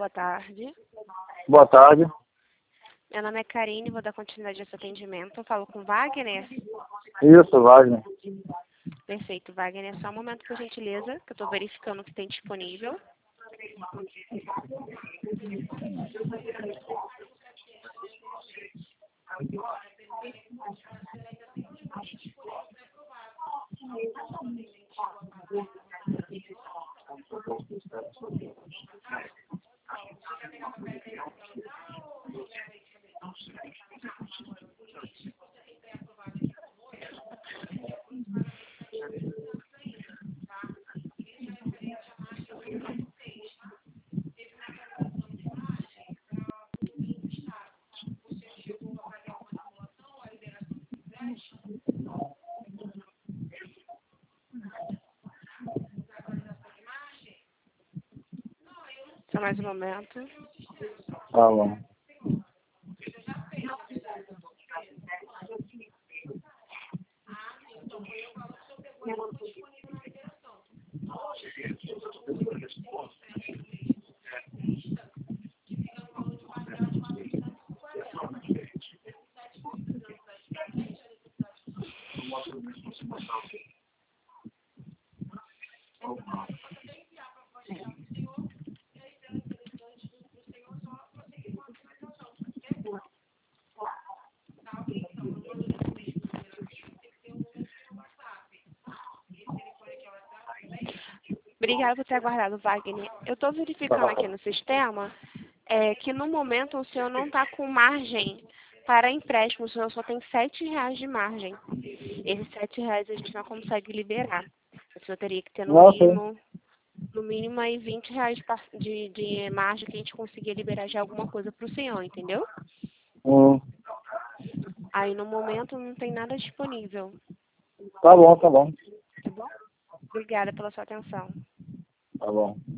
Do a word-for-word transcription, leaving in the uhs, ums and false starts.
Boa tarde. Boa tarde. Meu nome é Karine, vou dar continuidade a esse atendimento. Eu falo com Wagner? Isso, Wagner. Perfeito, Wagner. Só um momento, por gentileza, que eu estou verificando o que tem disponível. Só mais um momento. Tá bom. Obrigada por ter aguardado, Wagner. Eu estou verificando aqui no sistema é, que no momento o senhor não está com margem para empréstimo, o senhor só tem sete reais de margem. Esses sete reais a gente não consegue liberar. O senhor teria que ter no Nossa. mínimo, no mínimo aí vinte reais de, par- de, de margem que a gente conseguia liberar de alguma coisa para o senhor, entendeu? Hum. Aí no momento não tem nada disponível. Tá bom, tá bom. Tá bom? Obrigada pela sua atenção. Tá bom.